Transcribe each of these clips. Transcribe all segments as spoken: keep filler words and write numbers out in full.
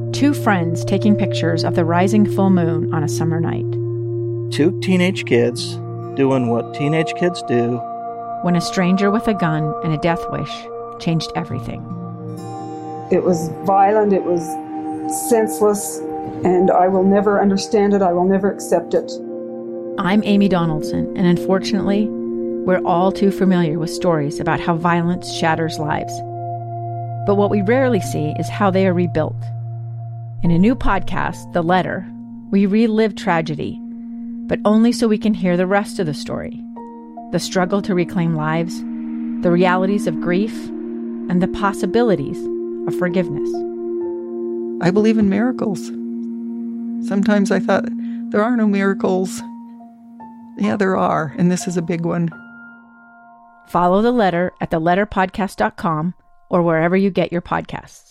Two friends taking pictures of the rising full moon on a summer night. Two teenage kids doing what teenage kids do. When a stranger with a gun and a death wish changed everything. It was violent, it was senseless, and I will never understand it, I will never accept it. I'm Amy Donaldson, and unfortunately, we're all too familiar with stories about how violence shatters lives. But what we rarely see is how they are rebuilt. In a new podcast, The Letter, we relive tragedy, but only so we can hear the rest of the story. The struggle to reclaim lives, the realities of grief, and the possibilities of forgiveness. I believe in miracles. Sometimes I thought, there are no miracles. Yeah, there are, and this is a big one. Follow The Letter at the letter podcast dot com or wherever you get your podcasts.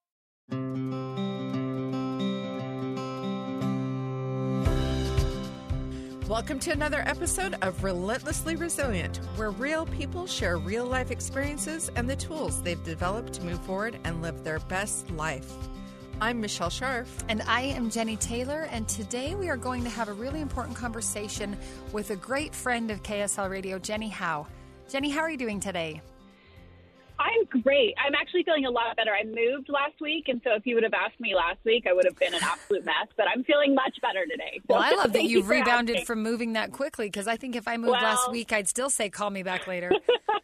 Welcome to another episode of Relentlessly Resilient, where real people share real-life experiences and the tools they've developed to move forward and live their best life. I'm Michelle Scharf. And I am Jenny Taylor, and today we are going to have a really important conversation with a great friend of K S L Radio, Jenny Howe. Jenny, how are you doing today? I'm great. I'm actually feeling a lot better. I moved last week, and so if you would have asked me last week, I would have been an absolute mess, but I'm feeling much better today. So well, I love that you've you rebounded asking. from moving that quickly, because I think if I moved well, last week, I'd still say call me back later.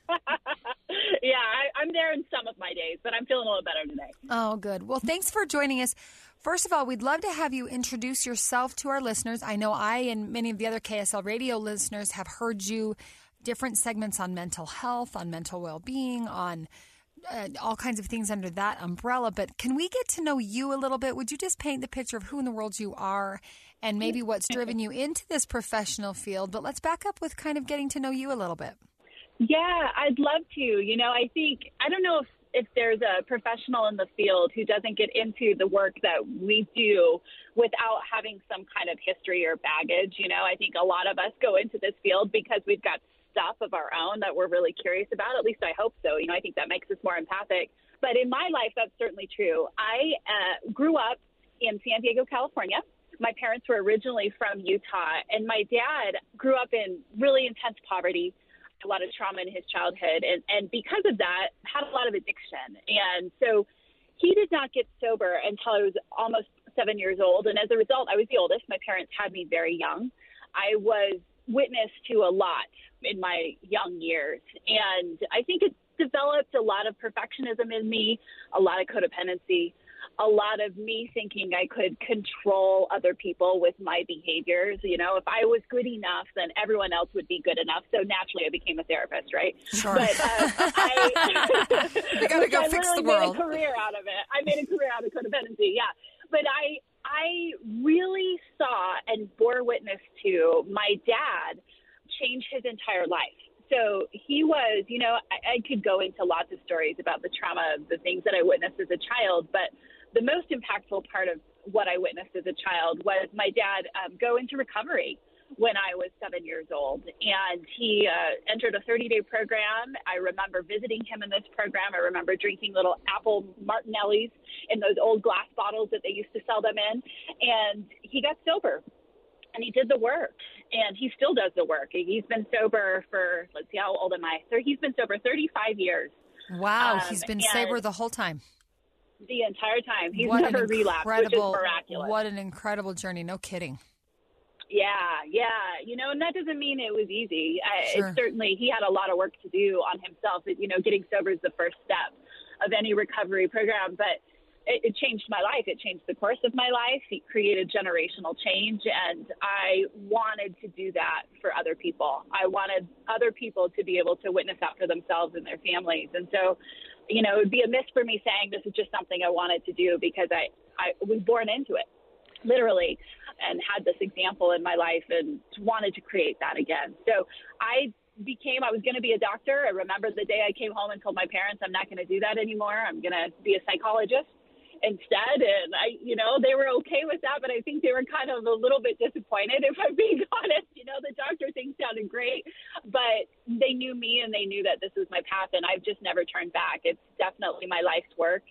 yeah, I, I'm there in some of my days, but I'm feeling a little better today. Oh, good. Well, thanks for joining us. First of all, we'd love to have you introduce yourself to our listeners. I know I and many of the other K S L Radio listeners have heard you different segments on mental health, on mental well-being, on uh, all kinds of things under that umbrella. But can we get to know you a little bit? Would you just paint the picture of who in the world you are and maybe what's driven you into this professional field? But let's back up with kind of getting to know you a little bit. Yeah, I'd love to. You know, I think, I don't know if, if there's a professional in the field who doesn't get into the work that we do without having some kind of history or baggage. You know, I think a lot of us go into this field because we've got stuff of our own that we're really curious about. At least I hope so. You know, I think that makes us more empathic. But in my life, that's certainly true. I uh, grew up in San Diego, California. My parents were originally from Utah, and my dad grew up in really intense poverty, a lot of trauma in his childhood, and, and because of that, had a lot of addiction. And so he did not get sober until I was almost seven years old. And as a result, I was the oldest. My parents had me very young. I was witness to a lot in my young years. And I think it developed a lot of perfectionism in me, a lot of codependency, a lot of me thinking I could control other people with my behaviors. You know, if I was good enough, then everyone else would be good enough. So naturally I became a therapist, right? Sure. But uh, I, we gotta go I fix the made world. a career out of it. I made a career out of codependency, yeah. But I, I really saw and bore witness to my dad change his entire life. So he was, you know, I, I could go into lots of stories about the trauma of the things that I witnessed as a child, but the most impactful part of what I witnessed as a child was my dad um, go into recovery when I was seven years old. And he uh, entered a thirty-day program. I remember visiting him in this program. I remember drinking little apple Martinellis in those old glass bottles that they used to sell them in. And he got sober, and he did the work. And he still does the work. He's been sober for, let's see, how old am I? So he's been sober thirty-five years. Wow, Um, he's been and- sober the whole time. The entire time. He's What never an relapsed, which is incredible, miraculous. what an incredible journey. No kidding. Yeah, yeah. You know, and that doesn't mean it was easy. I, Sure. it certainly, he had a lot of work to do on himself. You know, getting sober is the first step of any recovery program. But it, it changed my life. It changed the course of my life. It created generational change. And I wanted to do that for other people. I wanted other people to be able to witness that for themselves and their families. And so, you know, it would be a miss for me saying this is just something I wanted to do because I, I was born into it, literally, and had this example in my life and wanted to create that again. So I became, I was going to be a doctor. I remember the day I came home and told my parents, I'm not going to do that anymore. I'm going to be a psychologist instead. And I, you know, they were okay with that, but I think they were kind of a little bit disappointed, if I'm being honest. You know, the doctor thing sounded great, but they knew me and they knew that this was my path, and I've just never turned back. It's definitely my life's work.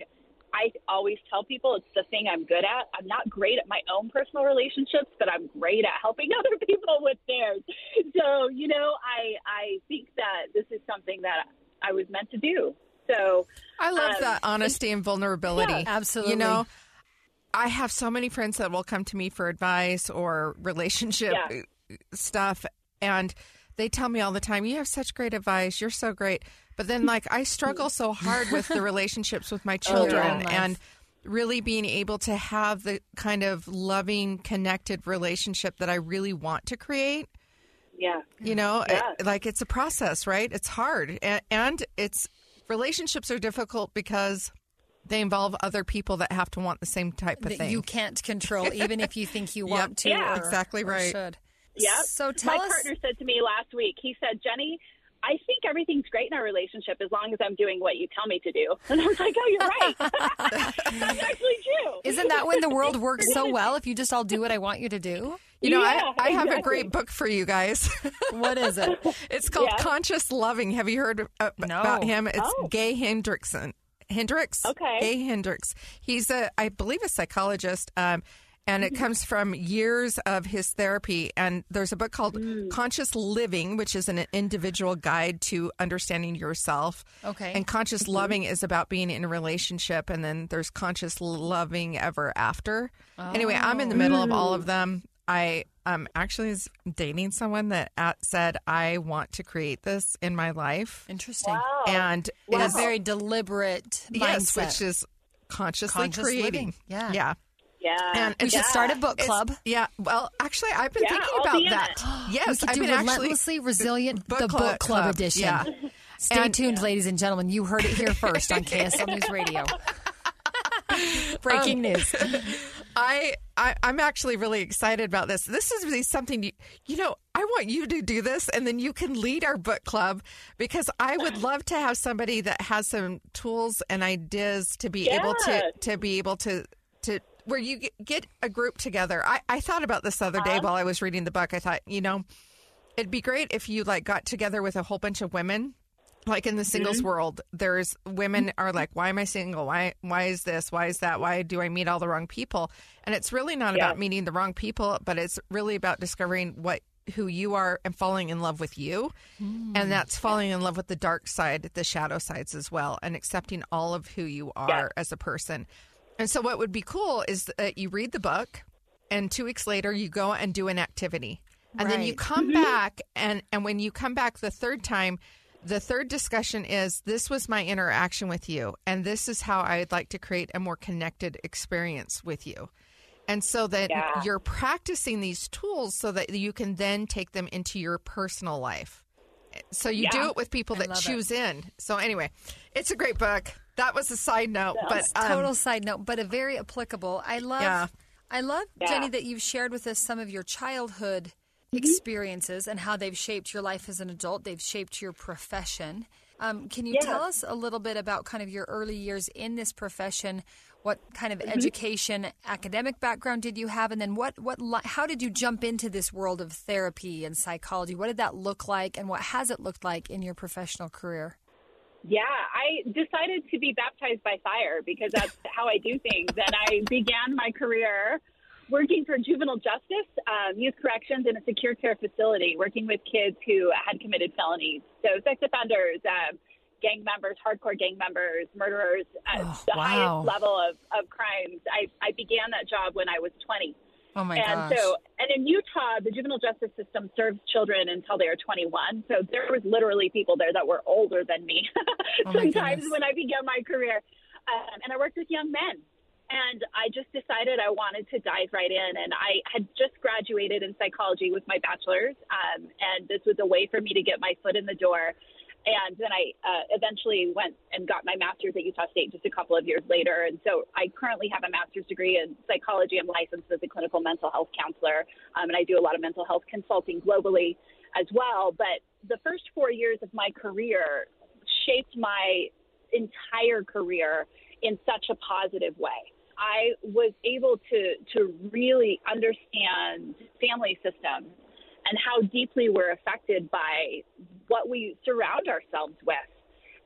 I always tell people it's the thing I'm good at. I'm not great at my own personal relationships, but I'm great at helping other people with theirs. So, you know, I I think that this is something that I was meant to do. So I love um, that honesty and vulnerability. Yeah, absolutely. You know, I have so many friends that will come to me for advice or relationship Yeah. stuff, and they tell me all the time, you have such great advice. You're so great. But then, like, I struggle so hard with the relationships with my children yeah. and really being able to have the kind of loving, connected relationship that I really want to create. Yeah. You know, Yeah. it, like it's a process, right? It's hard. And, and it's relationships are difficult because they involve other people that have to want the same type of That thing. you can't control, even if you think you want to. Yeah. or- Exactly or right. should. Yeah. So tell My us. partner said to me last week, he said, Jenny, I think everything's great in our relationship as long as I'm doing what you tell me to do. And I was like, oh, you're right. That's actually true. Isn't that when the world works so well? If you just all do what I want you to do. You know, Yeah, I, I have a exactly. great book for you guys. What is it? It's called Yeah. Conscious Loving. Have you heard uh, No. about him? It's Oh. Gay Hendrickson. Hendricks? Okay. Gay Hendricks. He's a, I believe, a psychologist. Um, and it comes from years of his therapy. And there's a book called Mm. Conscious Living, which is an individual guide to understanding yourself. Okay. And Conscious Mm-hmm. Loving is about being in a relationship. And then there's Conscious Loving Ever After. Anyway, I'm in the middle of all of them. I um, actually is dating someone that at, said, I want to create this in my life. Interesting. Wow. And In it a is very deliberate Yes, mindset. which is consciously Conscious creating. living. Yeah. Yeah. Yeah. And we should it's- start a book it's- club. Yeah. Well, actually, I've been Yeah, thinking I'll about be in that. it. Yes, we could I've do been actually Relentlessly Resilient, Book the Club- book club Club, edition. yeah. Stay And- tuned, ladies and gentlemen. You heard it here first on K S L News Radio. Breaking Um, news. I, I I'm actually really excited about this. This is really something you, you know. I want you to do this, and then you can lead our book club because I would love to have somebody that has some tools and ideas to be able to Yeah. to be able to to where you get, get a group together. I I thought about this the other day while I was reading the book. I thought, you know, it'd be great if you like got together with a whole bunch of women. Like in the singles world, there's women are like, why am I single? Why why is this? Why is that? Why do I meet all the wrong people? And it's really not Yeah. about meeting the wrong people, but it's really about discovering what who you are and falling in love with you. And that's falling in love with the dark side, the shadow sides as well, and accepting all of who you are Yeah. as a person. And so what would be cool is that you read the book and two weeks later you go and do an activity. And then you Right. come back and, and when you come back the third time, the third discussion is this was my interaction with you, and this is how I'd like to create a more connected experience with you. And so that Yeah. you're practicing these tools so that you can then take them into your personal life. So you Yeah. do it with people I that love choose in. So anyway, it's a great book. That was a side note, but It's um, total side note, but a very applicable. I love, Yeah. I love Yeah. Jenny, that you've shared with us some of your childhood experiences and how they've shaped your life as an adult. They've shaped your profession. Um, can you Yeah. tell us a little bit about kind of your early years in this profession? What kind of Mm-hmm. education, academic background did you have, and then what, what, li- how did you jump into this world of therapy and psychology? What did that look like, and what has it looked like in your professional career? Yeah, I decided to be baptized by fire because that's how I do things. And I began my career working for juvenile justice, um, youth corrections in a secure care facility, working with kids who had committed felonies. So sex offenders, um, gang members, hardcore gang members, murderers, at Oh, the wow. highest level of, of crimes. I, I began that job when I was twenty. Oh my and gosh. so, and in Utah, the juvenile justice system serves children until they are twenty-one. So there was literally people there that were older than me Oh my sometimes goodness. when I began my career. Um, and I worked with young men. And I just decided I wanted to dive right in. And I had just graduated in psychology with my bachelor's. Um, and this was a way for me to get my foot in the door. And then I uh, eventually went and got my master's at Utah State just a couple of years later. And so I currently have a master's degree in psychology. I'm licensed as a clinical mental health counselor. Um, and I do a lot of mental health consulting globally as well. But the first four years of my career shaped my entire career in such a positive way. I was able to, to really understand family systems and how deeply we're affected by what we surround ourselves with.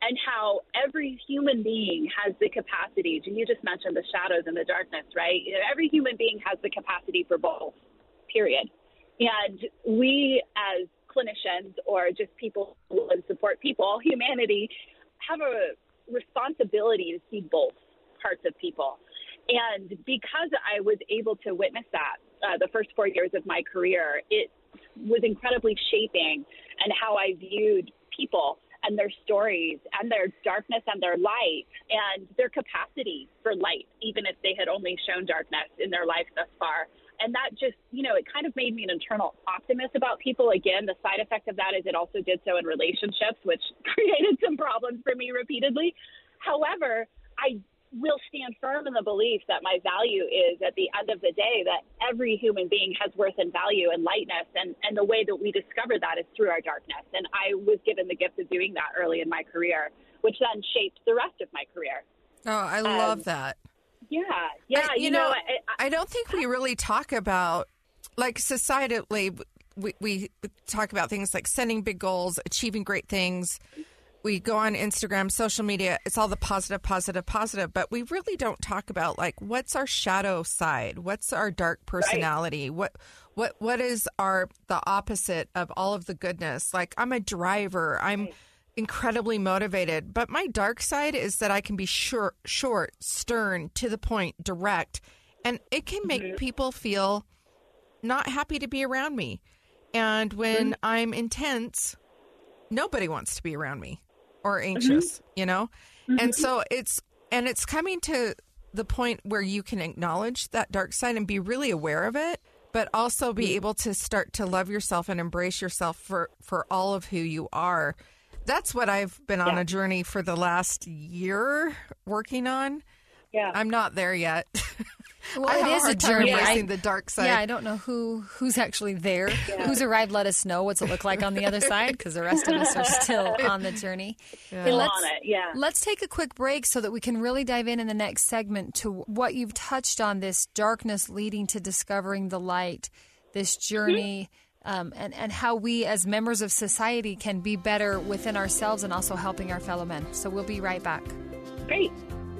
and how every human being has the capacity, and you just mentioned the shadows and the darkness, right? You know, every human being has the capacity for both, period. And we as clinicians or just people who support people, humanity, have a responsibility to see both parts of people. And because I was able to witness that uh, the first four years of my career, it was incredibly shaping and how I viewed people and their stories and their darkness and their light and their capacity for light, even if they had only shown darkness in their life thus far. And that just, you know, it kind of made me an internal optimist about people. Again, the side effect of that is it also did so in relationships, which created some problems for me repeatedly. However, I will stand firm in the belief that my value is, at the end of the day, that every human being has worth and value and lightness. And, and the way that we discover that is through our darkness. And I was given the gift of doing that early in my career, which then shaped the rest of my career. Oh, I love um, that. Yeah. Yeah. I, you, you know, know I, I, I don't think we really talk about, like, societally, we, we talk about things like setting big goals, achieving great things. We go on Instagram, social media, it's all the positive, positive, positive, but we really don't talk about, like, what's our shadow side? What's our dark personality? Right. What what what is our the opposite of all of the goodness? Like, I'm a driver. I'm right. incredibly motivated, but my dark side is that I can be short, short, stern, to the point, direct, and it can make mm-hmm. people feel not happy to be around me. And when mm-hmm. I'm intense, nobody wants to be around me. Or anxious, mm-hmm. you know? Mm-hmm. And so it's, and it's coming to the point where you can acknowledge that dark side and be really aware of it, but also be mm-hmm. able to start to love yourself and embrace yourself for, for all of who you are. That's what I've been on yeah. a journey for the last year working on. Yeah. I'm not there yet. Well, it is a journey. I, the dark side. Yeah, I don't know who who's actually there. Yeah. Who's arrived, let us know. What's it look like on the other side? Because the rest of us are still on the journey. Yeah. Still let's, on it, yeah. Let's take a quick break so that we can really dive in in the next segment to what you've touched on, this darkness leading to discovering the light, this journey, mm-hmm. um, and, and how we as members of society can be better within ourselves and also helping our fellow men. So we'll be right back. Great.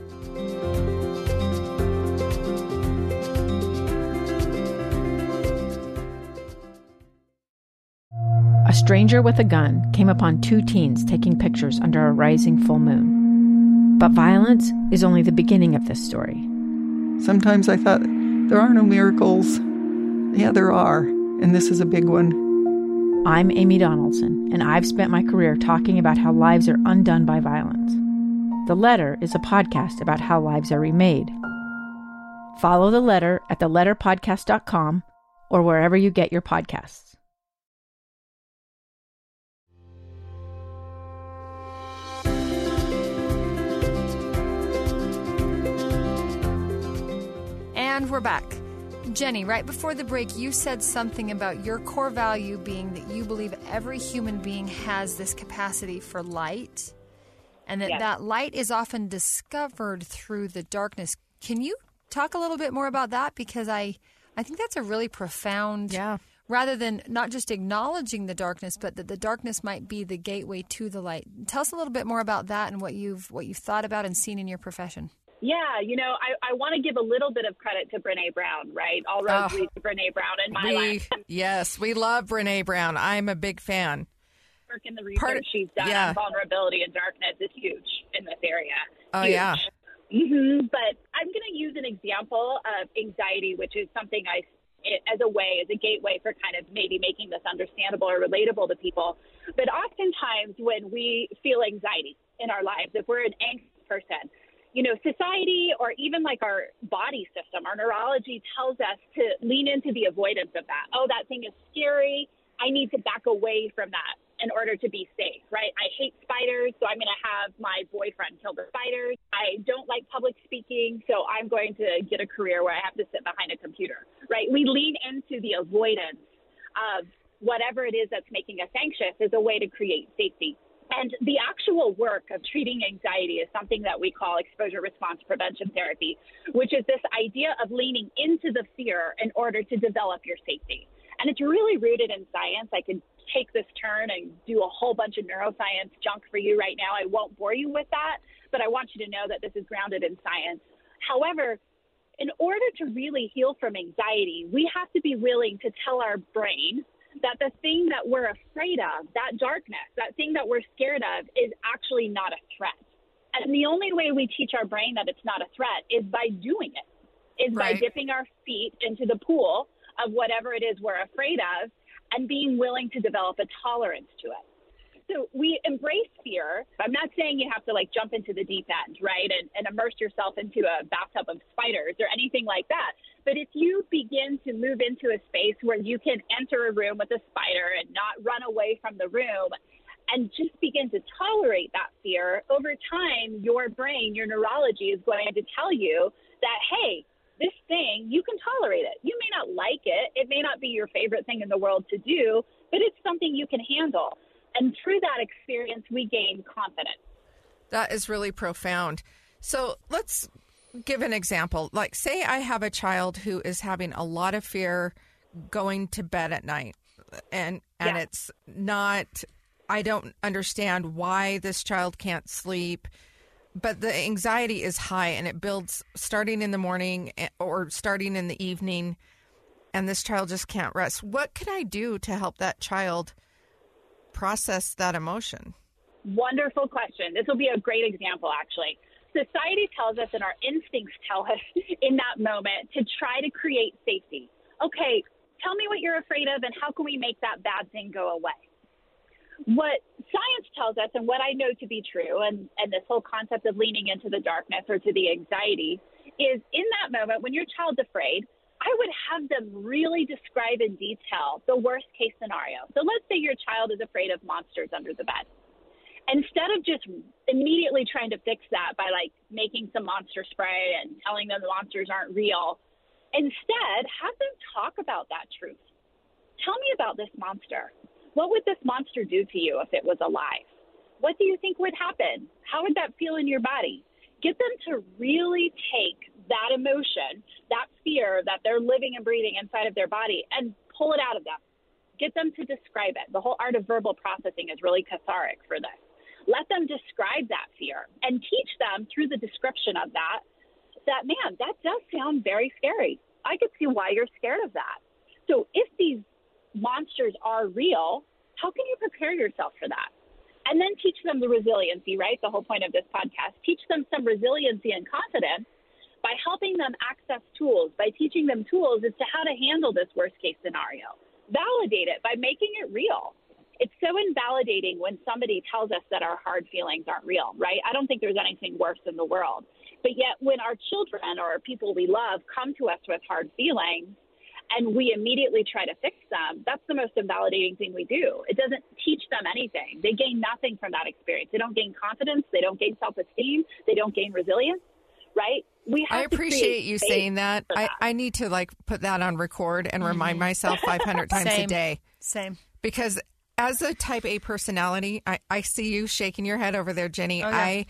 A stranger with a gun came upon two teens taking pictures under a rising full moon. But violence is only the beginning of this story. Sometimes I thought, there are no miracles. Yeah, there are, and this is a big one. I'm Amy Donaldson, and I've spent my career talking about how lives are undone by violence. The Letter is a podcast about how lives are remade. Follow The Letter at the letter podcast dot com or wherever you get your podcasts. And we're back. Jenny, right before the break, you said something about your core value being that you believe every human being has this capacity for light, and that yes. that light is often discovered through the darkness. Can you talk a little bit more about that? Because I, I think that's a really profound, yeah. rather than not just acknowledging the darkness, but that the darkness might be the gateway to the light. Tell us a little bit more about that and what you've what you've thought about and seen in your profession. Yeah, you know, I, I want to give a little bit of credit to Brene Brown, right? All roads oh, lead to Brene Brown in my we, life. Yes, we love Brene Brown. I'm a big fan. Work in the research Part, she's done yeah. on vulnerability and darkness is huge in this area. Oh, huge. yeah. Mm-hmm. But I'm going to use an example of anxiety, which is something I, as a way, as a gateway for kind of maybe making this understandable or relatable to people. But oftentimes when we feel anxiety in our lives, if we're an anxious person, you know, society or even like our body system, our neurology tells us to lean into the avoidance of that. Oh, that thing is scary. I need to back away from that in order to be safe, right? I hate spiders, so I'm going to have my boyfriend kill the spiders. I don't like public speaking, so I'm going to get a career where I have to sit behind a computer, right? We lean into the avoidance of whatever it is that's making us anxious as a way to create safety. And the actual work of treating anxiety is something that we call exposure response prevention therapy, which is this idea of leaning into the fear in order to develop your safety. And it's really rooted in science. I could take this turn and do a whole bunch of neuroscience junk for you right now. I won't bore you with that, but I want you to know that this is grounded in science. However, in order to really heal from anxiety, we have to be willing to tell our brain that the thing that we're afraid of, that darkness, that thing that we're scared of, is actually not a threat. And the only way we teach our brain that it's not a threat is by doing it, is Right. by dipping our feet into the pool of whatever it is we're afraid of and being willing to develop a tolerance to it. So we embrace fear. I'm not saying you have to like jump into the deep end, right, and, and immerse yourself into a bathtub of spiders or anything like that. But if you begin to move into a space where you can enter a room with a spider and not run away from the room and just begin to tolerate that fear, over time, your brain, your neurology is going to tell you that, hey, this thing, you can tolerate it. You may not like it. It may not be your favorite thing in the world to do, but it's something you can handle. And through that experience, we gain confidence. That is really profound. So let's give an example. Like, say I have a child who is having a lot of fear going to bed at night, and and Yeah. it's not, I don't understand why this child can't sleep, but the anxiety is high and it builds starting in the morning or starting in the evening, and this child just can't rest. What can I do to help that child process that emotion? Wonderful question. This will be a great example, actually. Society tells us and our instincts tell us in that moment to try to create safety. Okay, tell me what you're afraid of and how can we make that bad thing go away? What science tells us and what I know to be true, and, and this whole concept of leaning into the darkness or to the anxiety, is in that moment when your child's afraid, I would have them really describe in detail the worst case scenario. So let's say your child is afraid of monsters under the bed. Instead of just immediately trying to fix that by like making some monster spray and telling them the monsters aren't real, instead have them talk about that truth. Tell me about this monster. What would this monster do to you if it was alive? What do you think would happen? How would that feel in your body? Get them to really take that emotion, that fear that they're living and breathing inside of their body, and pull it out of them. Get them to describe it. The whole art of verbal processing is really cathartic for this. Let them describe that fear and teach them through the description of that, that, man, that does sound very scary. I could see why you're scared of that. So if these monsters are real, how can you prepare yourself for that? And then teach them the resiliency, right? The whole point of this podcast. Teach them some resiliency and confidence by helping them access tools, by teaching them tools as to how to handle this worst case scenario. Validate it by making it real. It's so invalidating when somebody tells us that our hard feelings aren't real, right? I don't think there's anything worse in the world. But yet when our children or people we love come to us with hard feelings and we immediately try to fix them, that's the most invalidating thing we do. It doesn't teach them anything. They gain nothing from that experience. They don't gain confidence. They don't gain self-esteem. They don't gain resilience, right? We have I appreciate you saying that. that. I, I need to like put that on record and remind myself five hundred times Same. a day. Same. Because as a type A personality, I, I see you shaking your head over there, Jenny. Oh, yeah. I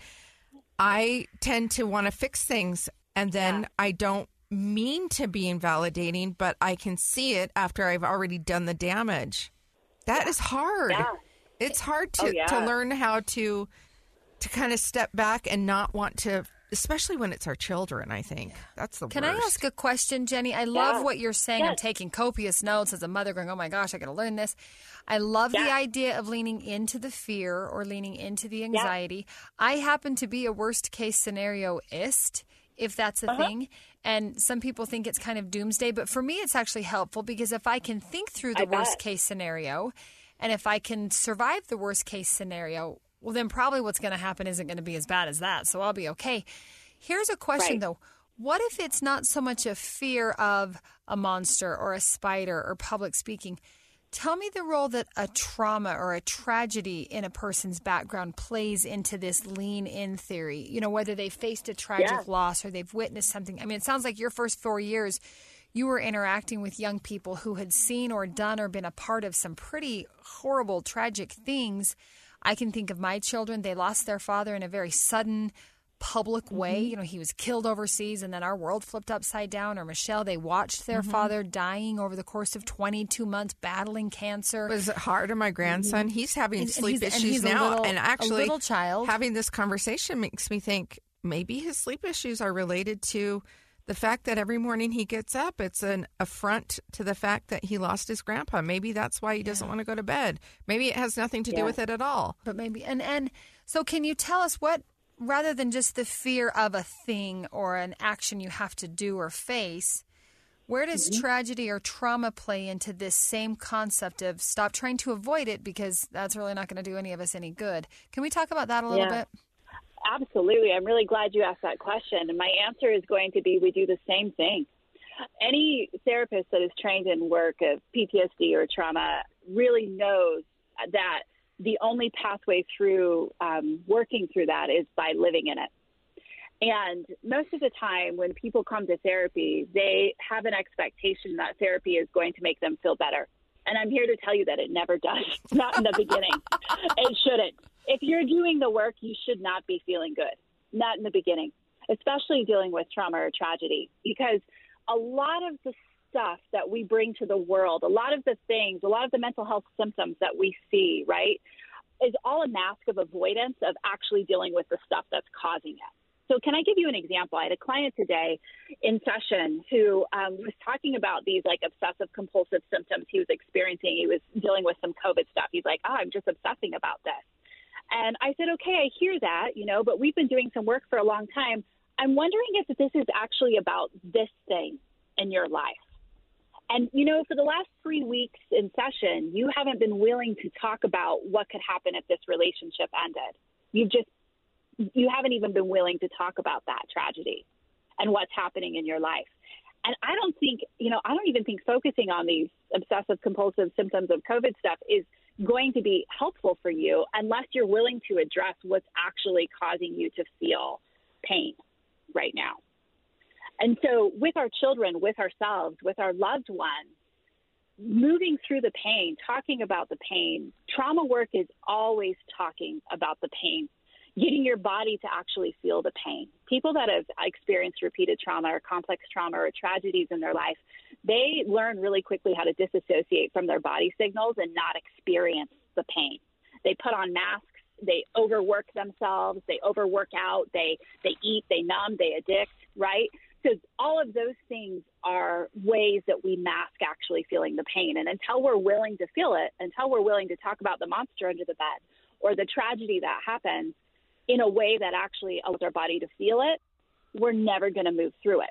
I tend to want to fix things, and then Yeah. I don't mean to be invalidating, but I can see it after I've already done the damage. That is hard. Yeah. It's hard to, Oh, yeah. to learn how to to kind of step back and not want to, especially when it's our children, I think. That's the Can worst. I ask a question, Jenny? I love Yeah. what you're saying. I'm Yes. taking copious notes as a mother going, oh my gosh, I got to learn this. I love the Yeah. idea of leaning into the fear or leaning into the anxiety. I happen to be a worst case scenarioist, if that's a Uh-huh. thing. And some people think it's kind of doomsday, but for me, it's actually helpful because if I can think through the I bet. worst case scenario and if I can survive the worst case scenario, well, then probably what's going to happen isn't going to be as bad as that. So I'll be okay. Here's a question, Right. though. What if it's not so much a fear of a monster or a spider or public speaking? Tell me the role that a trauma or a tragedy in a person's background plays into this lean-in theory. You know, whether they faced a tragic Yeah. loss or they've witnessed something. I mean, it sounds like your first four years, you were interacting with young people who had seen or done or been a part of some pretty horrible, tragic things. I can think of my children. They lost their father in a very sudden, public way. You know, he was killed overseas and then our world flipped upside down. Or Michelle, they watched their mm-hmm. father dying over the course of twenty-two months battling cancer. Was it hard on my grandson? Mm-hmm. He's having and, sleep and issues he's now. Little, and actually, a little child. Having this conversation makes me think maybe his sleep issues are related to the fact that every morning he gets up, it's an affront to the fact that he lost his grandpa. Maybe that's why he doesn't yeah. want to go to bed. Maybe it has nothing to yeah. do with it at all. But maybe, and, and so can you tell us what, rather than just the fear of a thing or an action you have to do or face, where does mm-hmm. tragedy or trauma play into this same concept of stop trying to avoid it because that's really not going to do any of us any good? Can we talk about that a little yeah. bit? Absolutely. I'm really glad you asked that question. And my answer is going to be we do the same thing. Any therapist that is trained in work of P T S D or trauma really knows that the only pathway through um, working through that is by living in it. And most of the time when people come to therapy, they have an expectation that therapy is going to make them feel better. And I'm here to tell you that it never does, not in the beginning. It shouldn't. If you're doing the work, you should not be feeling good, not in the beginning, especially dealing with trauma or tragedy, because a lot of the stuff that we bring to the world, a lot of the things, a lot of the mental health symptoms that we see, right, is all a mask of avoidance of actually dealing with the stuff that's causing it. So can I give you an example? I had a client today in session who um, was talking about these like obsessive compulsive symptoms he was experiencing. He was dealing with some COVID stuff. He's like, oh, I'm just obsessing about this. And I said, okay, I hear that, you know, but we've been doing some work for a long time. I'm wondering if this is actually about this thing in your life. And, you know, for the last three weeks in session, you haven't been willing to talk about what could happen if this relationship ended. You've just, you haven't even been willing to talk about that tragedy and what's happening in your life. And I don't think, you know, I don't even think focusing on these obsessive compulsive symptoms of COVID stuff is going to be helpful for you unless you're willing to address what's actually causing you to feel pain right now. And so with our children, with ourselves, with our loved ones, moving through the pain, talking about the pain, trauma work is always talking about the pain, getting your body to actually feel the pain. People that have experienced repeated trauma or complex trauma or tragedies in their life, they learn really quickly how to disassociate from their body signals and not experience the pain. They put on masks, they overwork themselves, they overwork out, they, they eat, they numb, they addict, right? So all of those things are ways that we mask actually feeling the pain. And until we're willing to feel it, until we're willing to talk about the monster under the bed or the tragedy that happens in a way that actually allows our body to feel it, we're never going to move through it.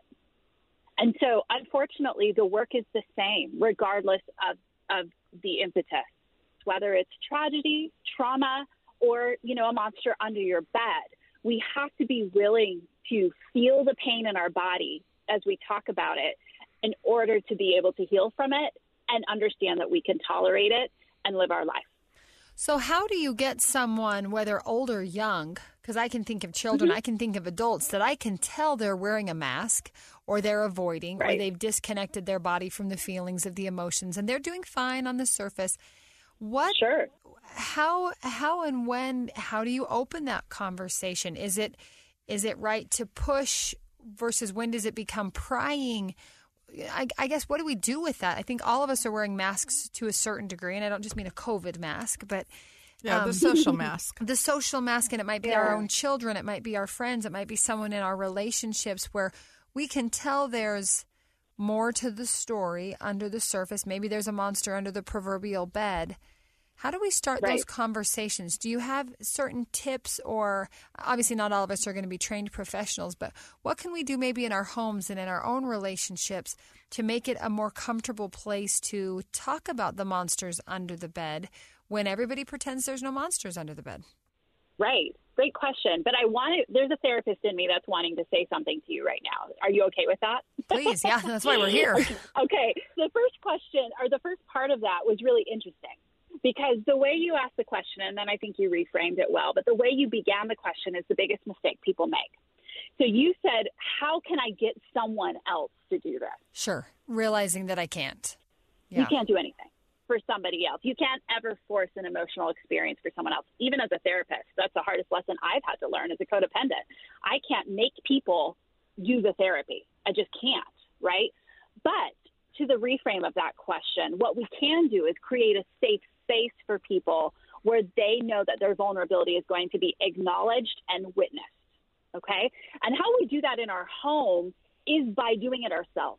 And so, unfortunately, the work is the same, regardless of, of the impetus, whether it's tragedy, trauma, or, you know, a monster under your bed. We have to be willing to feel the pain in our body as we talk about it in order to be able to heal from it and understand that we can tolerate it and live our life. So how do you get someone, whether old or young, because I can think of children, mm-hmm. I can think of adults, that I can tell they're wearing a mask or they're avoiding right. or they've disconnected their body from the feelings of the emotions and they're doing fine on the surface. What? Sure. How, how and when, how do you open that conversation? Is it, is it right to push versus when does it become prying? I, I guess, what do we do with that? I think all of us are wearing masks to a certain degree, and I don't just mean a COVID mask, but yeah, um, the social mask. The social mask, and it might be yeah. our own children, it might be our friends, it might be someone in our relationships where we can tell there's more to the story under the surface. Maybe there's a monster under the proverbial bed. How do we start right. those conversations? Do you have certain tips, or obviously not all of us are going to be trained professionals, but what can we do maybe in our homes and in our own relationships to make it a more comfortable place to talk about the monsters under the bed when everybody pretends there's no monsters under the bed? Right. Great question. But I want to, there's a therapist in me that's wanting to say something to you right now. Are you okay with that? Please. Yeah, that's why we're here. Okay. The first question, or the first part of that was really interesting. Because the way you asked the question, and then I think you reframed it well, but the way you began the question is the biggest mistake people make. So you said, how can I get someone else to do this? Sure. Realizing that I can't. Yeah. You can't do anything, for somebody else. You can't ever force an emotional experience for someone else. Even as a therapist, that's the hardest lesson I've had to learn as a codependent. I can't make people do the therapy. I just can't, right? But to the reframe of that question, what we can do is create a safe space for people where they know that their vulnerability is going to be acknowledged and witnessed, okay? And how we do that in our home is by doing it ourselves.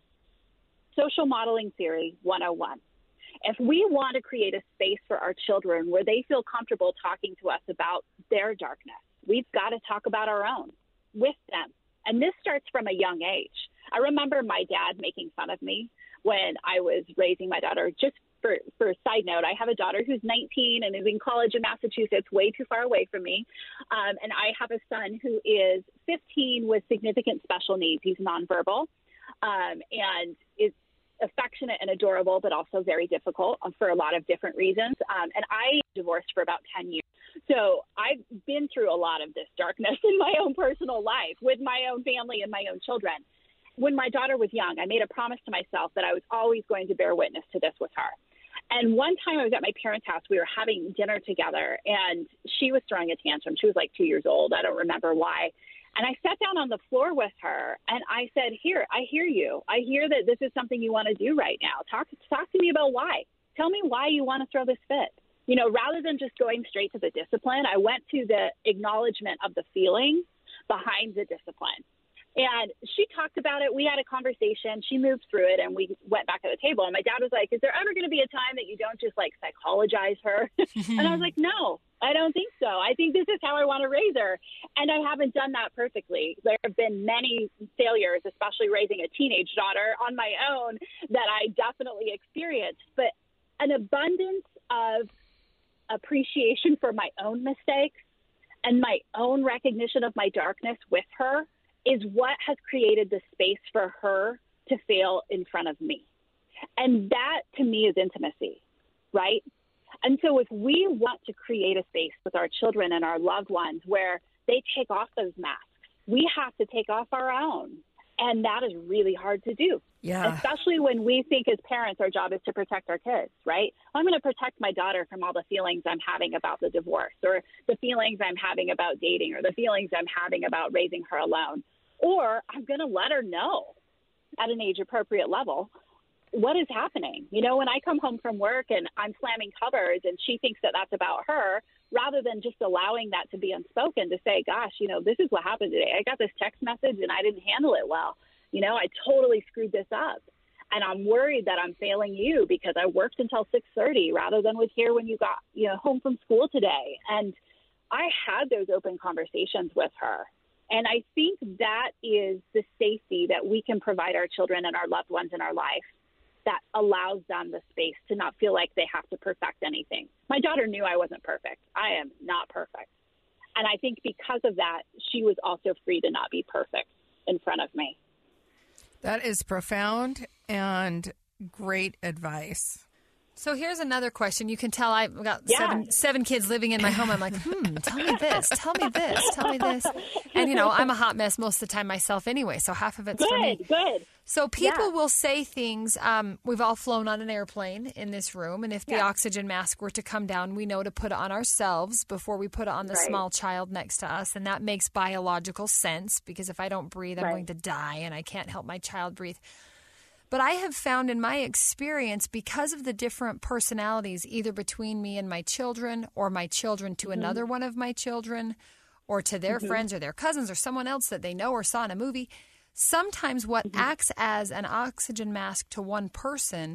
Social modeling theory one oh one. If we want to create a space for our children where they feel comfortable talking to us about their darkness, we've got to talk about our own with them. And this starts from a young age. I remember my dad making fun of me when I was raising my daughter. Just for, for a side note, I have a daughter who's nineteen and is in college in Massachusetts, way too far away from me. Um, and I have a son who is fifteen with significant special needs. He's nonverbal um, and is affectionate and adorable, but also very difficult for a lot of different reasons. Um, and I divorced for about ten years. So I've been through a lot of this darkness in my own personal life with my own family and my own children. When my daughter was young, I made a promise to myself that I was always going to bear witness to this with her. And one time I was at my parents' house, we were having dinner together, and she was throwing a tantrum. She was like two years old. I don't remember why. And I sat down on the floor with her, and I said, here, I hear you. I hear that this is something you want to do right now. Talk, talk to me about why. Tell me why you want to throw this fit. You know, rather than just going straight to the discipline, I went to the acknowledgement of the feeling behind the discipline. And she talked about it. We had a conversation. She moved through it, and we went back at the table. And my dad was like, is there ever going to be a time that you don't just, like, psychologize her? And I was like, no, I don't think so. I think this is how I want to raise her. And I haven't done that perfectly. There have been many failures, especially raising a teenage daughter on my own, that I definitely experienced. But an abundance of appreciation for my own mistakes and my own recognition of my darkness with her is what has created the space for her to fail in front of me. And that, to me, is intimacy, right? And so if we want to create a space with our children and our loved ones where they take off those masks, we have to take off our own. And that is really hard to do. Yeah. Especially when we think as parents our job is to protect our kids, right? I'm going to protect my daughter from all the feelings I'm having about the divorce, or the feelings I'm having about dating, or the feelings I'm having about raising her alone. Or I'm going to let her know at an age-appropriate level what is happening. You know, when I come home from work and I'm slamming cupboards and she thinks that that's about her, rather than just allowing that to be unspoken, to say, gosh, you know, this is what happened today. I got this text message and I didn't handle it well. You know, I totally screwed this up. And I'm worried that I'm failing you because I worked until six thirty rather than was here when you got, you know, home from school today. And I had those open conversations with her. And I think that is the safety that we can provide our children and our loved ones in our life that allows them the space to not feel like they have to perfect anything. My daughter knew I wasn't perfect. I am not perfect. And I think because of that, she was also free to not be perfect in front of me. That is profound and great advice. So here's another question. You can tell I've got Yeah. seven seven kids living in my home. I'm like, hmm, tell me this, tell me this, tell me this. And, you know, I'm a hot mess most of the time myself anyway, so half of it's for me. Good, good. So people Yeah. will say things. Um, we've all flown on an airplane in this room, and if the Yeah. oxygen mask were to come down, we know to put it on ourselves before we put it on the Right. small child next to us, and that makes biological sense because if I don't breathe, I'm Right. going to die, and I can't help my child breathe. But I have found in my experience, because of the different personalities, either between me and my children or my children to Mm-hmm. another one of my children or to their Mm-hmm. friends or their cousins or someone else that they know or saw in a movie, sometimes what Mm-hmm. acts as an oxygen mask to one person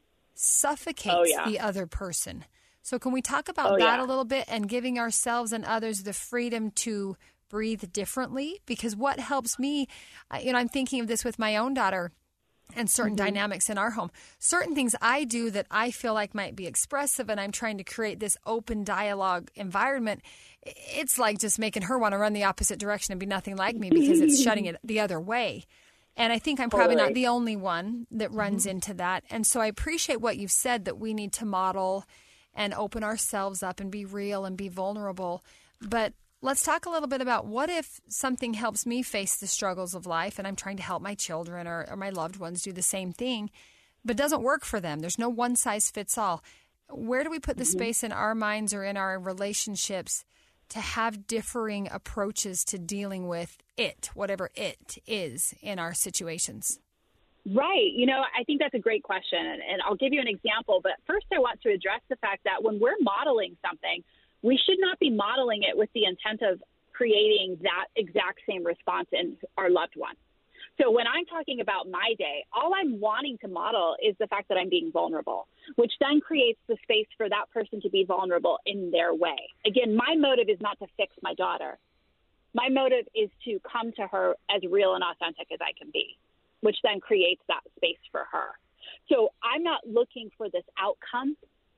suffocates Oh, yeah. the other person. So can we talk about Oh, that yeah. a little bit and giving ourselves and others the freedom to breathe differently? Because what helps me, uh, you know, I'm thinking of this with my own daughter and certain Mm-hmm. dynamics in our home. Certain things I do that I feel like might be expressive, and I'm trying to create this open dialogue environment. It's like just making her want to run the opposite direction and be nothing like me because it's shutting it the other way. And I think I'm probably not Totally. the only one that runs into that. And so I appreciate what you've said, that we need to model and open ourselves up and be real and be vulnerable. But let's talk a little bit about what if something helps me face the struggles of life and I'm trying to help my children or, or my loved ones do the same thing. but doesn't work for them. There's no one size fits all. Where do we put the Mm-hmm. space in our minds or in our relationships to have differing approaches to dealing with it, whatever it is in our situations? Right. You know, I think that's a great question. And, and I'll give you an example. But first, I want to address the fact that when we're modeling something, we should not be modeling it with the intent of creating that exact same response in our loved one. So when I'm talking about my day, all I'm wanting to model is the fact that I'm being vulnerable, which then creates the space for that person to be vulnerable in their way. Again, my motive is not to fix my daughter. My motive is to come to her as real and authentic as I can be, which then creates that space for her. So I'm not looking for this outcome.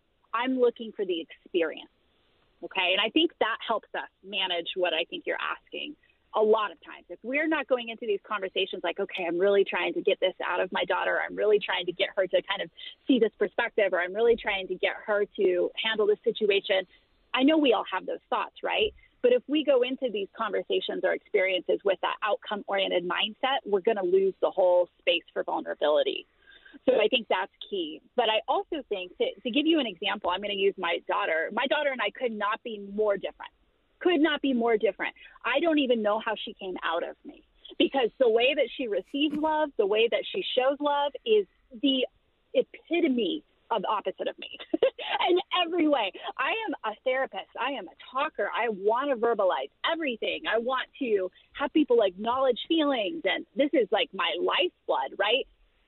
I'm looking for the experience. Okay. And I think that helps us manage what I think you're asking a lot of times. If we're not going into these conversations like, okay, I'm really trying to get this out of my daughter, I'm really trying to get her to kind of see this perspective, or I'm really trying to get her to handle this situation. I know we all have those thoughts, right? But if we go into these conversations or experiences with that outcome-oriented mindset, we're going to lose the whole space for vulnerability. So I think that's key. But I also think, to, to give you an example, I'm going to use my daughter. My daughter and I could not be more different. Could not be more different. I don't even know how she came out of me, because the way that she receives love, the way that she shows love is the epitome of the opposite of me in every way. I am a therapist. I am a talker. I want to verbalize everything. I want to have people acknowledge feelings. And this is like my lifeblood, right?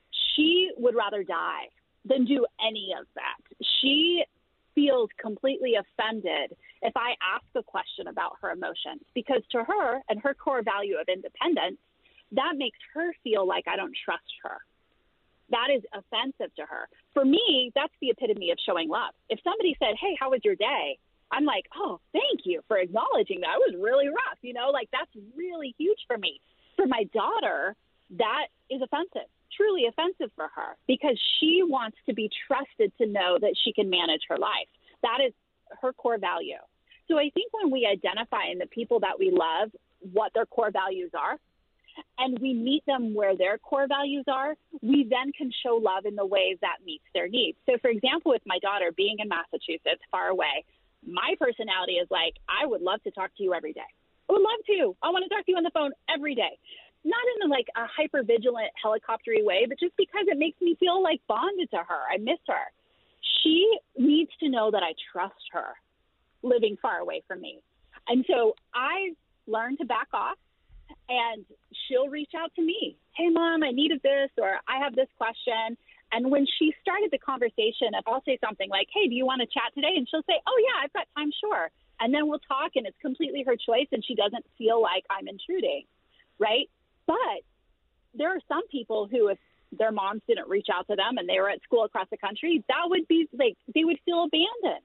She would rather die than do any of that. She feels completely offended if I ask a question about her emotions, because to her and her core value of independence, that makes her feel like I don't trust her. That is offensive to her. For me, that's the epitome of showing love. If somebody said, hey, how was your day? I'm like, oh, thank you for acknowledging that. It was really rough. You know, like that's really huge for me. For my daughter, that is offensive, truly offensive for her, because she wants to be trusted to know that she can manage her life. That is her core value. So I think when we identify in the people that we love what their core values are, and we meet them where their core values are, we then can show love in the ways that meets their needs. So, for example, with my daughter being in Massachusetts, far away, my personality is like, I would love to talk to you every day. I would love to. I want to talk to you on the phone every day. Not in like a hyper-vigilant, helicoptery way, but just because it makes me feel like bonded to her. I miss her. She needs to know that I trust her living far away from me. And so I've learned to back off, and she'll reach out to me. Hey, Mom, I needed this, or I have this question. And when she started the conversation, I'll say something like, hey, do you want to chat today? And she'll say, oh, yeah, I've got time, sure. And then we'll talk, and it's completely her choice, and she doesn't feel like I'm intruding, right? But there are some people who, if their moms didn't reach out to them and they were at school across the country, that would be like, they would feel abandoned.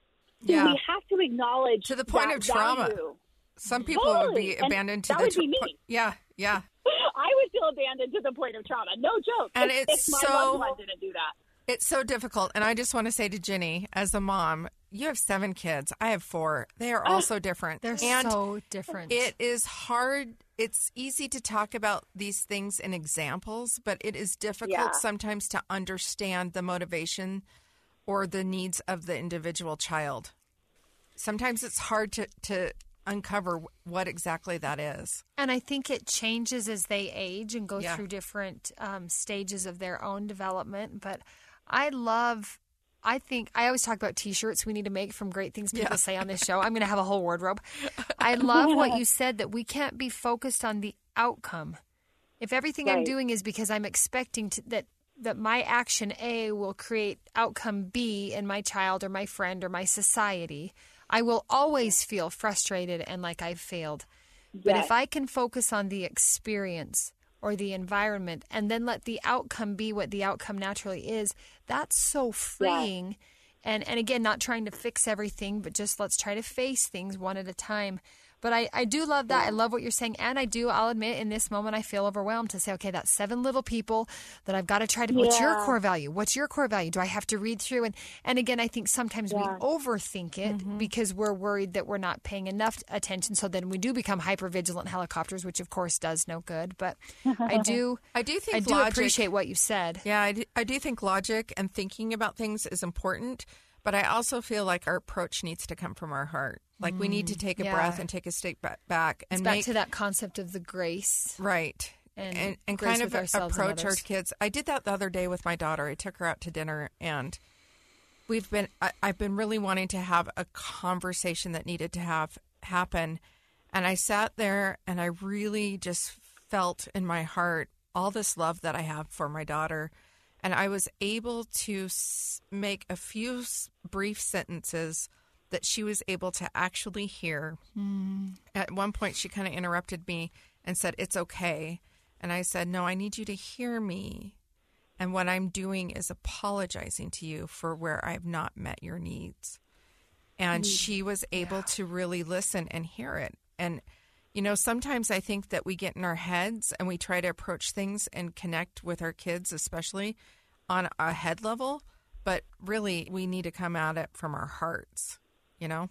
So yeah. We have to acknowledge to the point that of trauma. Value. Some people totally. would be abandoned and to that the would be me. Po- yeah, yeah. I would feel abandoned to the point of trauma. No joke. And if, it's if my so loved one didn't do that. It's so difficult. And I just want to say to Ginny, as a mom, you have seven kids. I have four. They are all so different. They're and so different. It is hard. It's easy to talk about these things in examples, but it is difficult Yeah. sometimes to understand the motivation or the needs of the individual child. Sometimes it's hard to, to uncover what exactly that is. And I think it changes as they age and go Yeah. through different um, stages of their own development. But I love, I think, I always talk about T-shirts we need to make from great things people Yeah. say on this show. I'm going to have a whole wardrobe. I love what you said, that we can't be focused on the outcome. If everything I'm Right. doing is because I'm expecting to, that that my action A will create outcome B in my child or my friend or my society, I will always feel frustrated and like I've failed. But Yes. if I can focus on the experience or the environment and then let the outcome be what the outcome naturally is, that's so freeing. And and again, not trying to fix everything, but just let's try to face things one at a time. But I, I do love that. I love what you're saying. And I do, I'll admit, in this moment, I feel overwhelmed to say, okay, that's seven little people that I've got to try to, what's your Yeah. core value? What's your core value? Do I have to read through? And, and again, I think sometimes Yeah. we overthink it because we're worried that we're not paying enough attention. So then we do become hypervigilant helicopters, which of course does no good. But I do, I do think I do logic, appreciate what you said. Yeah, I do, I do think logic and thinking about things is important, but I also feel like our approach needs to come from our heart. Like we need to take a yeah. breath and take a step ba- back and It's back make to that concept of the grace. right And and, and grace kind with of ourselves and approach our others. kids. I did that the other day with my daughter. I took her out to dinner, and we've been. I, I've been really wanting to have a conversation that needed to have happen, and I sat there and I really just felt in my heart all this love that I have for my daughter. And I was able to s- make a few s- brief sentences that she was able to actually hear. Mm. At one point, she kind of interrupted me and said, "It's okay." And I said, "No, I need you to hear me. And what I'm doing is apologizing to you for where I have not met your needs." And mm. she was able yeah. to really listen and hear it. And, you know, sometimes I think that we get in our heads and we try to approach things and connect with our kids, especially on a head level. But really, we need to come at it from our hearts, you know?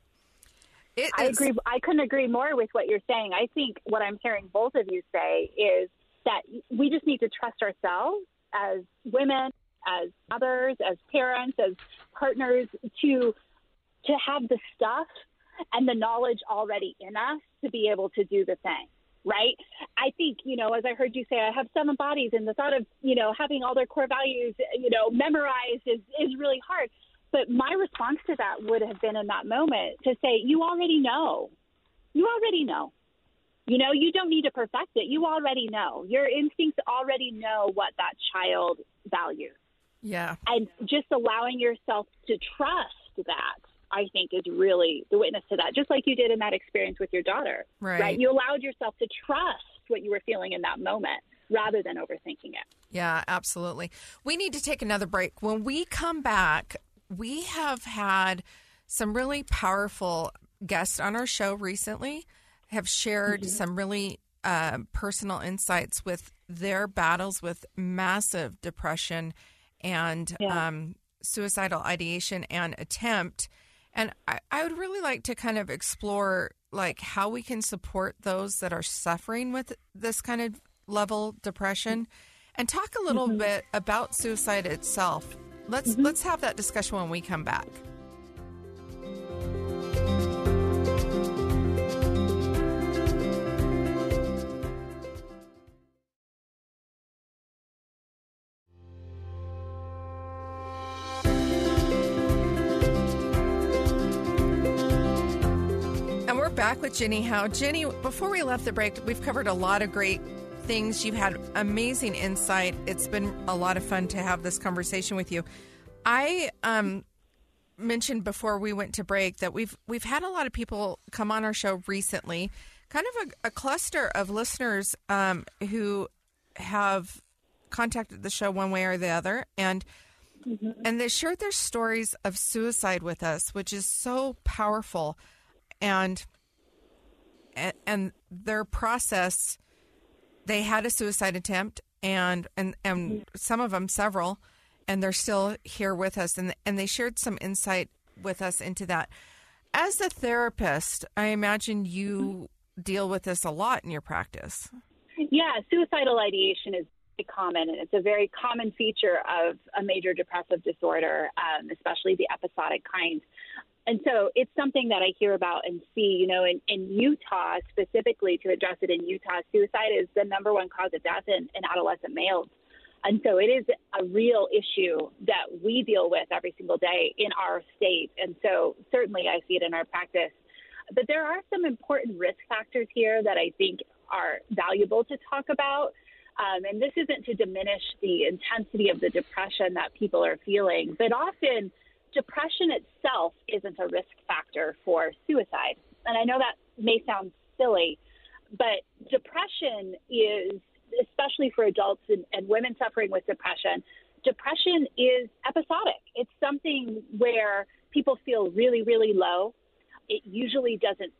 It I is, agree. I couldn't agree more with what you're saying. I think what I'm hearing both of you say is that we just need to trust ourselves as women, as mothers, as parents, as partners to to have the stuff and the knowledge already in us to be able to do the thing, right? I think, you know, as I heard you say, I have seven bodies, and the thought of, you know, having all their core values, you know, memorized is, is really hard. But my response to that would have been in that moment to say, you already know. You already know. You know, you don't need to perfect it. You already know. Your instincts already know what that child values. yeah. And just allowing yourself to trust that, I think, is really the witness to that, just like you did in that experience with your daughter. Right. You allowed yourself to trust what you were feeling in that moment rather than overthinking it. Yeah, absolutely. We need to take another break. When we come back, we have had some really powerful guests on our show recently, have shared mm-hmm. some really uh, personal insights with their battles with massive depression and yeah. um, suicidal ideation and attempt. And I, I would really like to kind of explore like how we can support those that are suffering with this kind of level depression and talk a little mm-hmm. bit about suicide itself. Let's mm-hmm. let's have that discussion when we come back. And we're back with Jenny Howe. Jenny, before we left the break, we've covered a lot of great things. You've had amazing insight. It's been a lot of fun to have this conversation with you. I um, mentioned before we went to break that we've we've had a lot of people come on our show recently, kind of a, a cluster of listeners um, who have contacted the show one way or the other, and mm-hmm. and they shared their stories of suicide with us, which is so powerful, and and, and their process. They had a suicide attempt, and and, and some of them several, and they're still here with us. And and they shared some insight with us into that. As a therapist, I imagine you deal with this a lot in your practice. Yeah, suicidal ideation is very common, and it's a very common feature of a major depressive disorder, um, especially the episodic kind. And so it's something that I hear about and see, you know, in, in Utah, specifically to address it in Utah, suicide is the number one cause of death in, in adolescent males. And so it is a real issue that we deal with every single day in our state. And so certainly I see it in our practice. But there are some important risk factors here that I think are valuable to talk about. Um, and this isn't to diminish the intensity of the depression that people are feeling, but often depression itself isn't a risk factor for suicide. And I know that may sound silly, but depression is, especially for adults and, and women suffering with depression, depression is episodic. It's something where people feel really, really low. It usually doesn't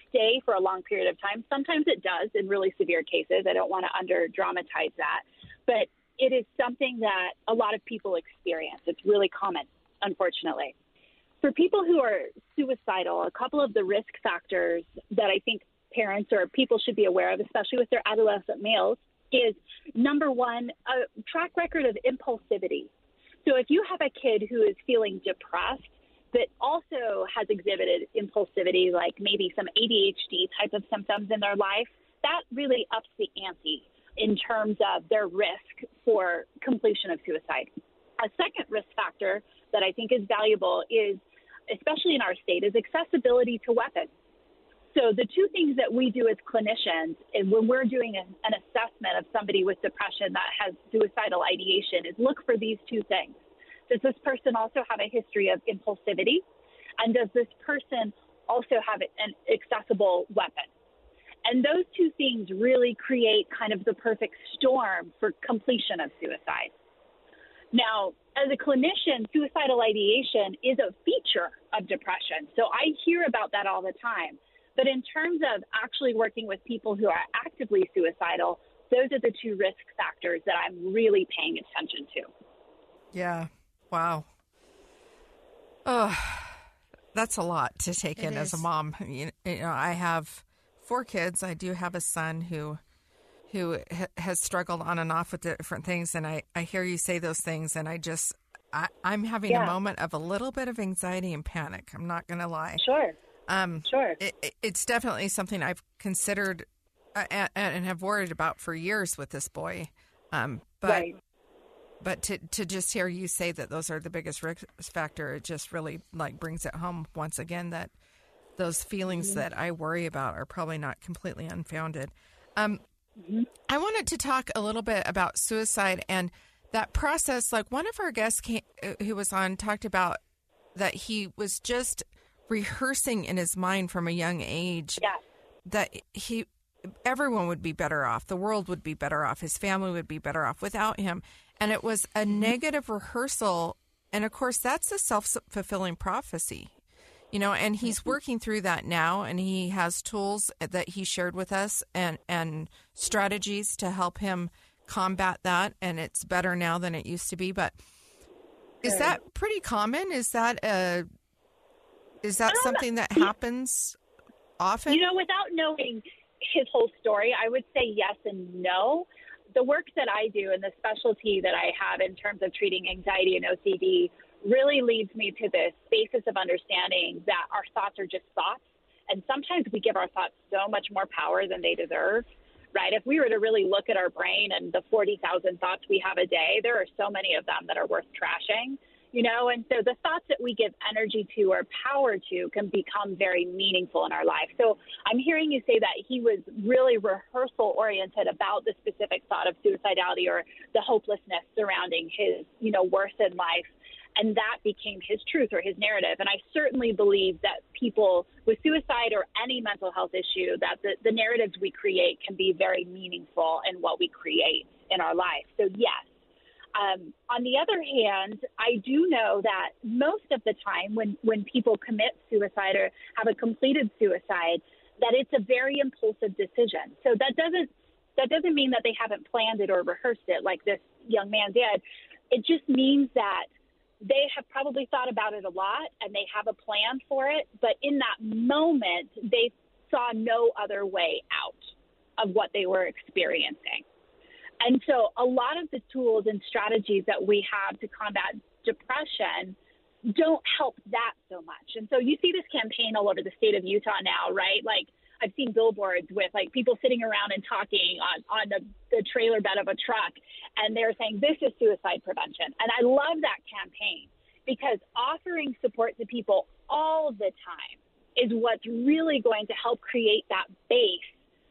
stay for a long period of time. Sometimes it does in really severe cases. I don't want to under dramatize that, but it is something that a lot of people experience. It's really common, unfortunately. For people who are suicidal, a couple of the risk factors that I think parents or people should be aware of, especially with their adolescent males, is number one, a track record of impulsivity. So if you have a kid who is feeling depressed, but also has exhibited impulsivity, like maybe some A D H D type of symptoms in their life, that really ups the ante in terms of their risk for completion of suicide. A second risk factor that I think is valuable is, especially in our state, is accessibility to weapons. So the two things that we do as clinicians, and when we're doing an, an assessment of somebody with depression that has suicidal ideation, is look for these two things. Does this person also have a history of impulsivity? And does this person also have an accessible weapon? And those two things really create kind of the perfect storm for completion of suicide. Now, as a clinician, suicidal ideation is a feature of depression. So I hear about that all the time. But in terms of actually working with people who are actively suicidal, those are the two risk factors that I'm really paying attention to. Yeah. Wow. Oh, that's a lot to take It in is. as a mom. You, you know, I have four kids. I do have a son who who ha- has struggled on and off with different things. And I, I hear you say those things, and I just, I, I'm having Yeah. a moment of a little bit of anxiety and panic. I'm not going to lie. Sure. Um, Sure. It, it- it's definitely something I've considered uh, and, and have worried about for years with this boy. Um, but Right. but to to just hear you say that those are the biggest risk factor, it just really like brings it home once again that those feelings that I worry about are probably not completely unfounded. Um, I wanted to talk a little bit about suicide and that process. Like one of our guests came, uh, who was on talked about that he was just rehearsing in his mind from a young age Yeah. that he everyone would be better off, the world would be better off, his family would be better off without him, and it was a negative rehearsal. And of course that's a self-fulfilling prophecy, you know, and he's working through that now, and he has tools that he shared with us and and strategies to help him combat that, and it's better now than it used to be. But is that pretty common? Is that a Is that something that happens often? You know, without knowing his whole story, I would say yes and no. The work that I do and the specialty that I have in terms of treating anxiety and O C D really leads me to this basis of understanding that our thoughts are just thoughts. And sometimes we give our thoughts so much more power than they deserve, right? If we were to really look at our brain and the forty thousand thoughts we have a day, there are so many of them that are worth trashing. You know, and so the thoughts that we give energy to or power to can become very meaningful in our life. So I'm hearing you say that he was really rehearsal oriented about the specific thought of suicidality or the hopelessness surrounding his, you know, worth in life. And that became his truth or his narrative. And I certainly believe that people with suicide or any mental health issue, that the, the narratives we create can be very meaningful in what we create in our life. So yes. Um, on the other hand, I do know that most of the time when, when people commit suicide or have a completed suicide, that it's a very impulsive decision. So that doesn't that doesn't mean that they haven't planned it or rehearsed it like this young man did. It just means that they have probably thought about it a lot and they have a plan for it. But in that moment, they saw no other way out of what they were experiencing. And so a lot of the tools and strategies that we have to combat depression don't help that so much. And so you see this campaign all over the state of Utah now, right? Like I've seen billboards with like people sitting around and talking on, on the, the trailer bed of a truck, and they're saying this is suicide prevention. And I love that campaign because offering support to people all the time is what's really going to help create that base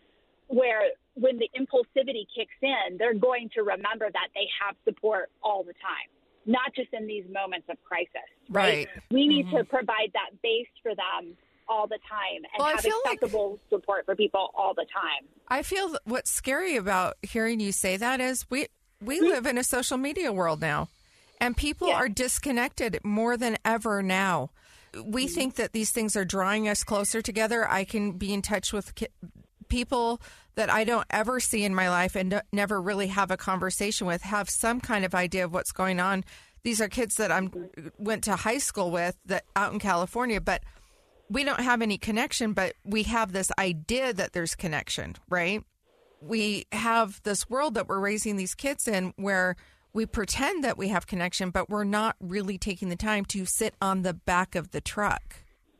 where when the impulsivity kicks in, they're going to remember that they have support all the time, not just in these moments of crisis, right? Right. We need Mm-hmm. to provide that base for them all the time and Well, I have feel like- accessible support for people all the time. I feel that what's scary about hearing you say that is we we live in a social media world now, and people Yeah. are disconnected more than ever now. we think that these things are drawing us closer together. I can be in touch with ki- people that I don't ever see in my life and don't, never really have a conversation with, have some kind of idea of what's going on. These are kids that I went to high school with that out in California, but we don't have any connection, but we have this idea that there's connection, right? We have this world that we're raising these kids in where we pretend that we have connection, but we're not really taking the time to sit on the back of the truck,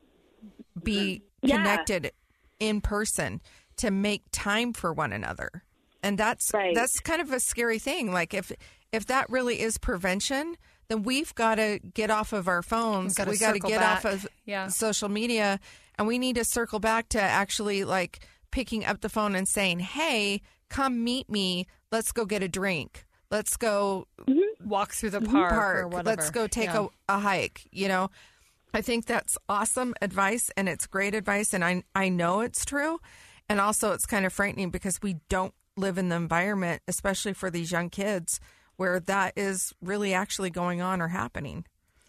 be Yeah. connected in person, to make time for one another. And that's Right. that's kind of a scary thing. Like if if that really is prevention, then we've got to get off of our phones. We've gotta We got to circle get back. off of Yeah. social media, and we need to circle back to actually like picking up the phone and saying, "Hey, come meet me. Let's go get a drink. Let's go Walk through the park, park. or whatever. Let's go take Yeah. a, a hike." You know, I think that's awesome advice, and it's great advice, and I I know it's true. And also, it's kind of frightening because we don't live in the environment, especially for these young kids, where that is really actually going on or happening.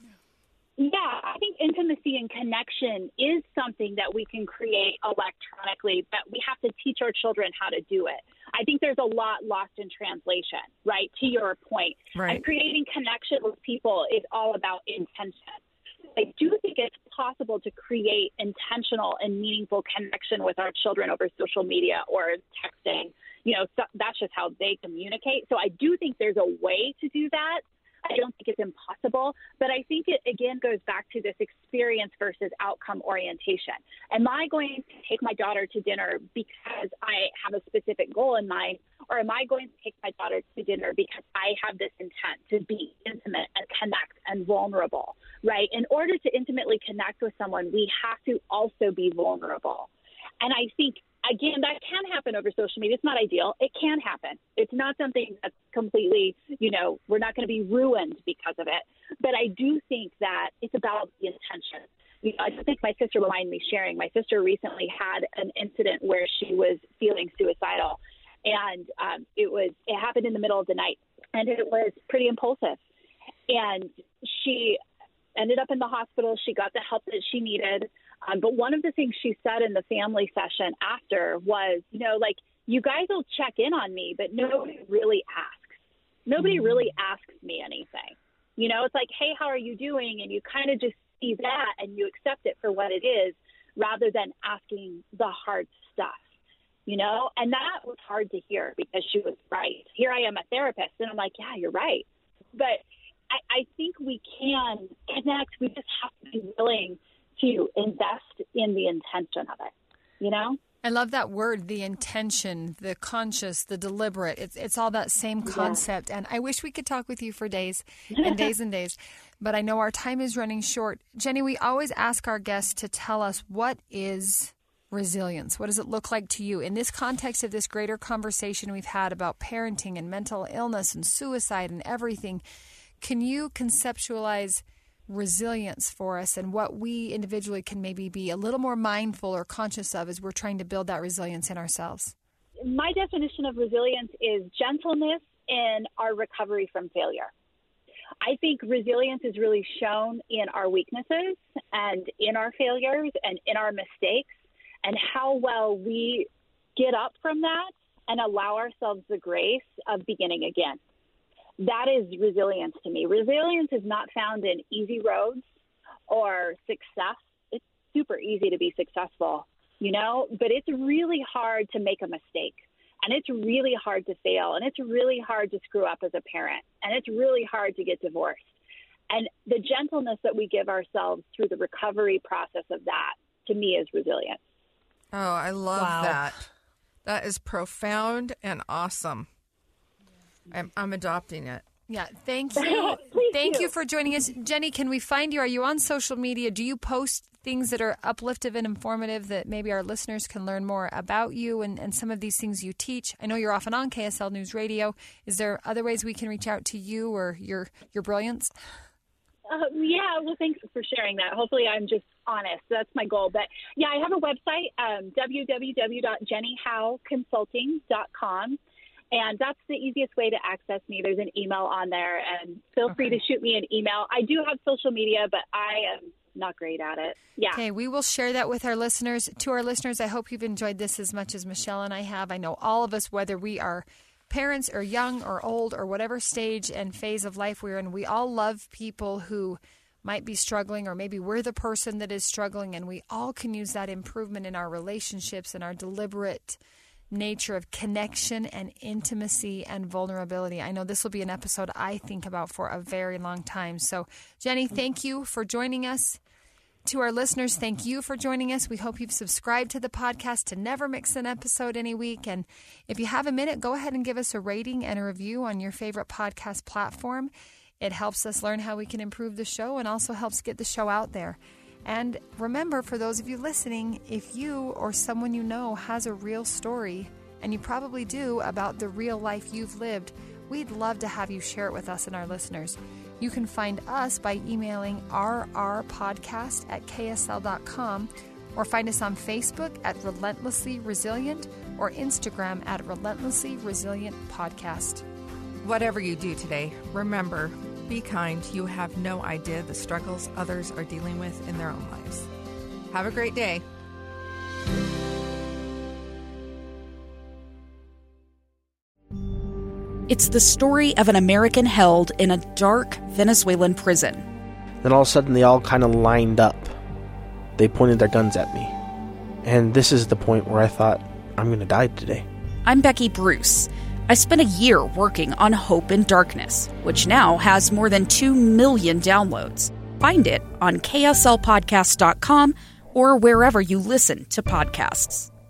Yeah, I think intimacy and connection is something that we can create electronically, but we have to teach our children how to do it. I think there's a lot lost in translation, right, to your point. Right. And creating connection with people is all about intention. I do think it's possible to create intentional and meaningful connection with our children over social media or texting. You know, so that's just how they communicate. So I do think there's a way to do that. I don't think it's impossible, but I think it, again, goes back to this experience versus outcome orientation. Am I going to take my daughter to dinner because I have a specific goal in mind, or am I going to take my daughter to dinner because I have this intent to be intimate and connect and vulnerable, right? In order to intimately connect with someone, we have to also be vulnerable. And I think, again, that can happen over social media. It's not ideal. It can happen. It's not something that's completely, you know, we're not going to be ruined because of it. But I do think that it's about the intention. You know, I think my sister will mind me sharing. My sister recently had an incident where she was feeling suicidal. And um, it was, it happened in the middle of the night. And it was pretty impulsive. And she ended up in the hospital. She got the help that she needed. Um, but one of the things she said in the family session after was, you know, like, you guys will check in on me, but nobody really asks. Nobody really asks me anything. You know, it's like, hey, how are you doing? And you kind of just see that and you accept it for what it is rather than asking the hard stuff, you know? And that was hard to hear because she was right. Here I am, a therapist, and I'm like, yeah, you're right. But I, I think we can connect. We just have to be willing to invest in the intention of it, you know? I love that word, the intention, the conscious, the deliberate. It's it's all that same concept. Yeah. And I wish we could talk with you for days and days and days, but I know our time is running short. Jenny, we always ask our guests to tell us, what is resilience? What does it look like to you? In this context of this greater conversation we've had about parenting and mental illness and suicide and everything, can you conceptualize resilience for us and what we individually can maybe be a little more mindful or conscious of as we're trying to build that resilience in ourselves? My definition of resilience is gentleness in our recovery from failure. I think resilience is really shown in our weaknesses and in our failures and in our mistakes, and how well we get up from that and allow ourselves the grace of beginning again. That is resilience to me. Resilience is not found in easy roads or success. It's super easy to be successful, you know, but it's really hard to make a mistake, and it's really hard to fail, and it's really hard to screw up as a parent, and it's really hard to get divorced. And the gentleness that we give ourselves through the recovery process of that, to me, is resilience. Oh, I love Wow. that. That is profound and awesome. I'm, I'm adopting it. Yeah, thank you. Please Thank do. you for joining us. Jenny, can we find you? Are you on social media? Do you post things that are upliftive and informative that maybe our listeners can learn more about you and, and some of these things you teach? I know you're often on K S L News Radio. Is there other ways we can reach out to you or your, your brilliance? Uh, yeah, well, thanks for sharing that. Hopefully I'm just honest. That's my goal. But, yeah, I have a website, um, w w w dot jenny howe consulting dot com. And that's the easiest way to access me. There's an email on there, and feel Okay. free to shoot me an email. I do have social media, but I am not great at it. Yeah. Okay, we will share that with our listeners. To our listeners, I hope you've enjoyed this as much as Michelle and I have. I know all of us, whether we are parents or young or old or whatever stage and phase of life we're in, we all love people who might be struggling, or maybe we're the person that is struggling, and we all can use that improvement in our relationships and our deliberate nature of connection and intimacy and vulnerability. I know this will be an episode I think about for a very long time. So, Jenny, thank you for joining us. To our listeners, thank you for joining us. We hope you've subscribed to the podcast to never miss an episode any week. And if you have a minute, go ahead and give us a rating and a review on your favorite podcast platform. It helps us learn how we can improve the show and also helps get the show out there. And remember, for those of you listening, if you or someone you know has a real story, and you probably do, about the real life you've lived, we'd love to have you share it with us and our listeners. You can find us by emailing r r podcast at k s l dot com, or find us on Facebook at Relentlessly Resilient, or Instagram at Relentlessly Resilient Podcast. Whatever you do today, remember, be kind. You have no idea the struggles others are dealing with in their own lives. Have a great day. It's the story of an American held in a dark Venezuelan prison. Then all of a sudden they all kind of lined up. They pointed their guns at me. And this is the point where I thought, I'm going to die today. I'm Becky Bruce. I spent a year working on Hope in Darkness, which now has more than two million downloads. Find it on K S L podcast dot com or wherever you listen to podcasts.